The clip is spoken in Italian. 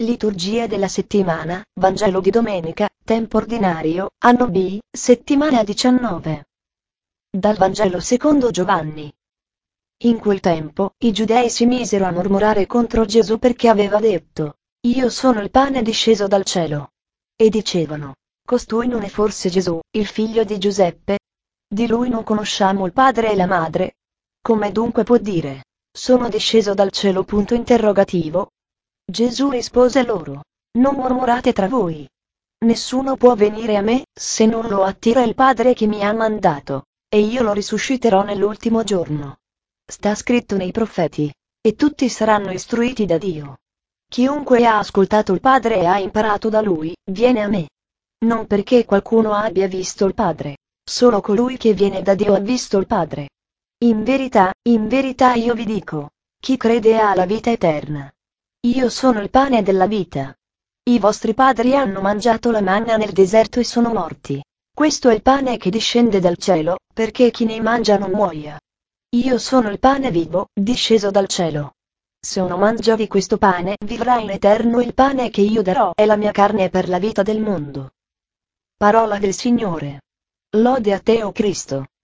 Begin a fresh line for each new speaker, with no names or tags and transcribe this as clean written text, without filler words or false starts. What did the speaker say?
Liturgia della settimana, Vangelo di domenica, tempo ordinario, anno B, settimana 19. Dal Vangelo secondo Giovanni. In quel tempo, i giudei si misero a mormorare contro Gesù perché aveva detto: Io sono il pane disceso dal cielo. E dicevano: Costui non è forse Gesù, il figlio di Giuseppe? Di lui non conosciamo il padre e la madre? Come dunque può dire: Sono disceso dal cielo? Punto interrogativo. Gesù rispose loro: Non mormorate tra voi. Nessuno può venire a me, se non lo attira il Padre che mi ha mandato, e io lo risusciterò nell'ultimo giorno. Sta scritto nei profeti: E tutti saranno istruiti da Dio. Chiunque ha ascoltato il Padre e ha imparato da Lui, viene a me. Non perché qualcuno abbia visto il Padre. Solo colui che viene da Dio ha visto il Padre. In verità io vi dico: chi crede ha la vita eterna. Io sono il pane della vita. I vostri padri hanno mangiato la manna nel deserto e sono morti. Questo è il pane che discende dal cielo, perché chi ne mangia non muoia. Io sono il pane vivo, disceso dal cielo. Se uno mangia di questo pane vivrà in eterno, il pane che io darò è la mia carne per la vita del mondo. Parola del Signore. Lode a te, o Cristo.